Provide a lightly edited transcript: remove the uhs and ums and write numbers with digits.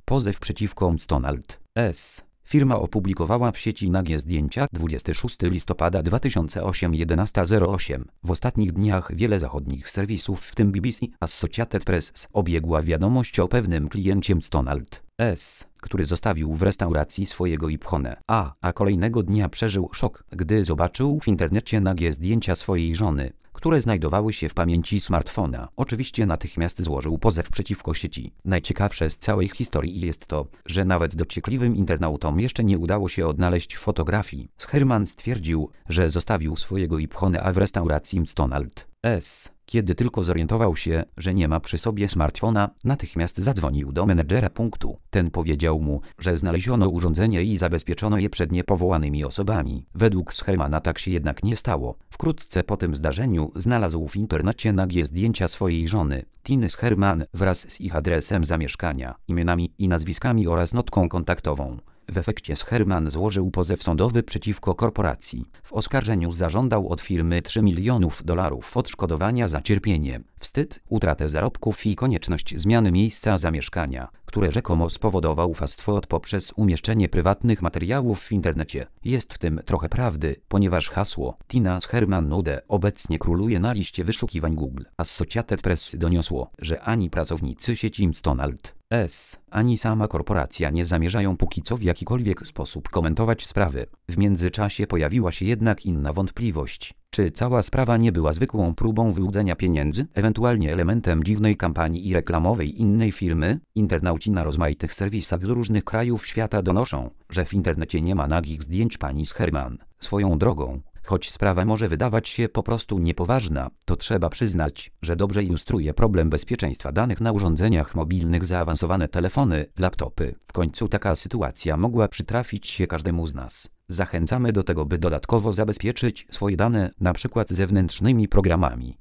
Pozew przeciwko McDonald's S. Firma opublikowała w sieci nagie zdjęcia 26 listopada 2008 11:08. W ostatnich dniach wiele zachodnich serwisów, w tym BBC Associated Press, obiegła wiadomość o pewnym kliencie McDonald's S., który zostawił w restauracji swojego iPhone'a, a kolejnego dnia przeżył szok, gdy zobaczył w internecie nagie zdjęcia swojej żony, które znajdowały się w pamięci smartfona. Oczywiście natychmiast złożył pozew przeciwko sieci. Najciekawsze z całej historii jest to, że nawet dociekliwym internautom jeszcze nie udało się odnaleźć fotografii. Herman stwierdził, że zostawił swojego iPhone'a w restauracji McDonald's S. Kiedy tylko zorientował się, że nie ma przy sobie smartfona, natychmiast zadzwonił do menedżera punktu. Ten powiedział mu, że znaleziono urządzenie i zabezpieczono je przed niepowołanymi osobami. Według Hermana tak się jednak nie stało. Wkrótce po tym zdarzeniu znalazł w internecie nagie zdjęcia swojej żony, Tiny Herman, wraz z ich adresem zamieszkania, imionami i nazwiskami oraz notką kontaktową. W efekcie Herman złożył pozew sądowy przeciwko korporacji. W oskarżeniu zażądał od firmy $3 milionów odszkodowania za cierpienie, wstyd, utratę zarobków i konieczność zmiany miejsca zamieszkania, które rzekomo spowodował fast food poprzez umieszczenie prywatnych materiałów w internecie. Jest w tym trochę prawdy, ponieważ hasło Tina Herman Nude obecnie króluje na liście wyszukiwań Google. Associated Press doniosło, że ani pracownicy sieci McDonald's S., ani sama korporacja nie zamierzają póki co w jakikolwiek sposób komentować sprawy. W międzyczasie pojawiła się jednak inna wątpliwość. Czy cała sprawa nie była zwykłą próbą wyłudzenia pieniędzy, ewentualnie elementem dziwnej kampanii reklamowej innej firmy? Internauci na rozmaitych serwisach z różnych krajów świata donoszą, że w internecie nie ma nagich zdjęć pani Herman. Swoją drogą, choć sprawa może wydawać się po prostu niepoważna, to trzeba przyznać, że dobrze ilustruje problem bezpieczeństwa danych na urządzeniach mobilnych, zaawansowane telefony, laptopy. W końcu taka sytuacja mogła przytrafić się każdemu z nas. Zachęcamy do tego, by dodatkowo zabezpieczyć swoje dane, np. zewnętrznymi programami.